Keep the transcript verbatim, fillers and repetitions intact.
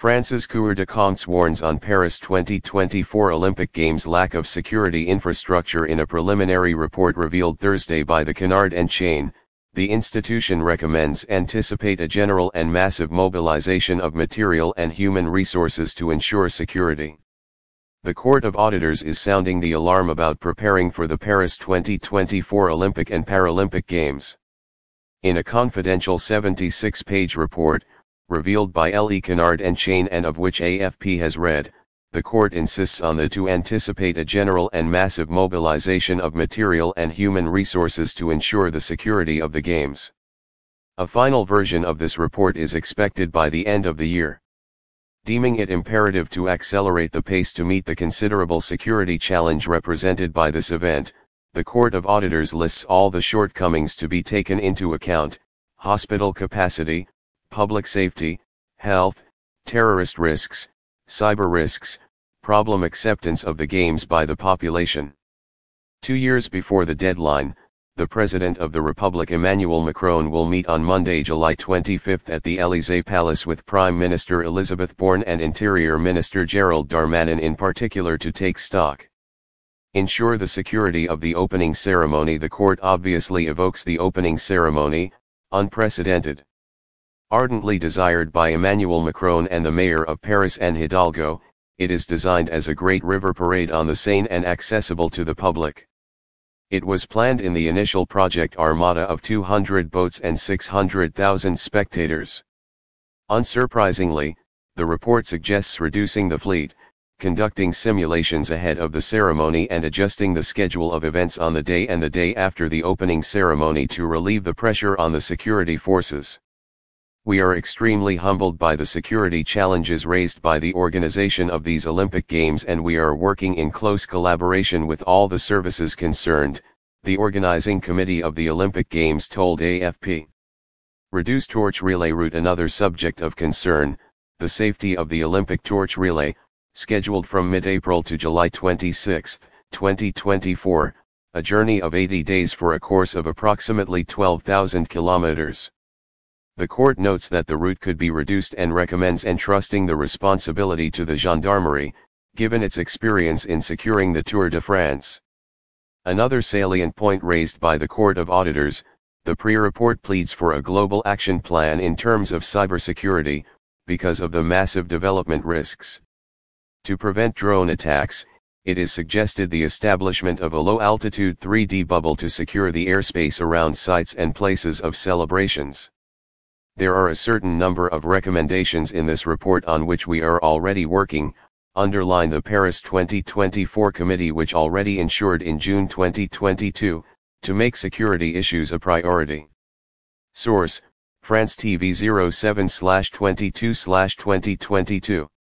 France's Cour des Comptes warns on Paris twenty twenty-four Olympic Games lack of security infrastructure. In a preliminary report revealed Thursday by the Canard and Chain, the institution recommends anticipate a general and massive mobilization of material and human resources to ensure security. The Court of Auditors is sounding the alarm about preparing for the Paris twenty twenty-four Olympic and Paralympic Games. In a confidential seventy-six page report, revealed by Le Canard and Chain and of which A F P has read, the court insists on the to anticipate a general and massive mobilization of material and human resources to ensure the security of the Games. A final version of this report is expected by the end of the year. Deeming it imperative to accelerate the pace to meet the considerable security challenge represented by this event, the Court of Auditors lists all the shortcomings to be taken into account: hospital capacity, public safety, health, terrorist risks, cyber risks, problem acceptance of the Games by the population. Two years before the deadline, the President of the Republic Emmanuel Macron will meet on Monday, July twenty-fifth at the Élysée Palace with Prime Minister Elisabeth Borne and Interior Minister Gerald Darmanin in particular to take stock. Ensure the security of the opening ceremony. The court obviously evokes the opening ceremony, unprecedented. Ardently desired by Emmanuel Macron and the mayor of Paris Anne Hidalgo, it is designed as a great river parade on the Seine and accessible to the public. It was planned in the initial project armada of two hundred boats and six hundred thousand spectators. Unsurprisingly, the report suggests reducing the fleet, conducting simulations ahead of the ceremony and adjusting the schedule of events on the day and the day after the opening ceremony to relieve the pressure on the security forces. We are extremely humbled by the security challenges raised by the organization of these Olympic Games, and we are working in close collaboration with all the services concerned, the organizing committee of the Olympic Games told A F P. Reduced torch relay route. Another subject of concern, the safety of the Olympic torch relay, scheduled from mid-April to July twenty-sixth, twenty twenty-four, a journey of eighty days for a course of approximately twelve thousand kilometers. The court notes that the route could be reduced and recommends entrusting the responsibility to the gendarmerie, given its experience in securing the Tour de France. Another salient point raised by the Court of Auditors, the pre-report pleads for a global action plan in terms of cybersecurity, because of the massive development risks. To prevent drone attacks, it is suggested the establishment of a low-altitude three D bubble to secure the airspace around sites and places of celebrations. There are a certain number of recommendations in this report on which we are already working, underline the Paris twenty twenty-four committee, which already ensured in June twenty twenty-two, to make security issues a priority. Source: France T V zero seven slash twenty-two slash twenty twenty-two